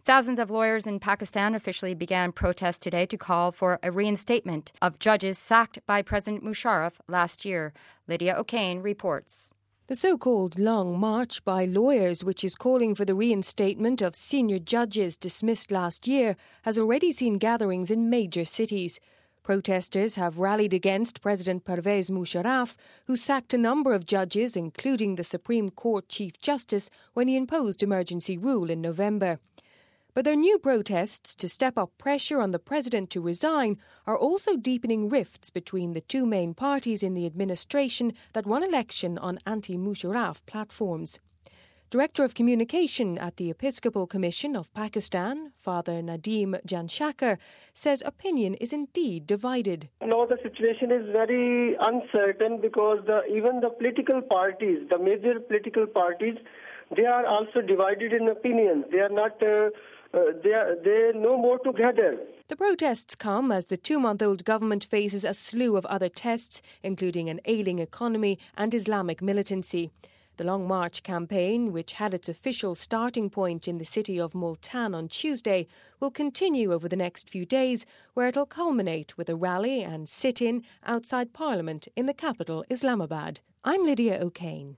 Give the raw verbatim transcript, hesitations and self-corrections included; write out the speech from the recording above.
Thousands of lawyers in Pakistan officially began protests today to call for a reinstatement of judges sacked by President Musharraf last year. Lydia O'Kane reports. The so-called Long March by lawyers, which is calling for the reinstatement of senior judges dismissed last year, has already seen gatherings in major cities. Protesters have rallied against President Pervez Musharraf, who sacked a number of judges, including the Supreme Court Chief Justice, when he imposed emergency rule in November. But their new protests to step up pressure on the president to resign are also deepening rifts between the two main parties in the administration that won election on anti-Musharraf platforms. Director of Communication at the Episcopal Commission of Pakistan, Father Nadeem Janshakar, says opinion is indeed divided. No, the situation is very uncertain because the, even the political parties, the major political parties, they are also divided in opinion. They are not... Uh, Uh, they are they no more together. The protests come as the two-month-old government faces a slew of other tests, including an ailing economy and Islamic militancy. The Long March campaign, which had its official starting point in the city of Multan on Tuesday, will continue over the next few days, where it will culminate with a rally and sit-in outside Parliament in the capital, Islamabad. I'm Lydia O'Kane.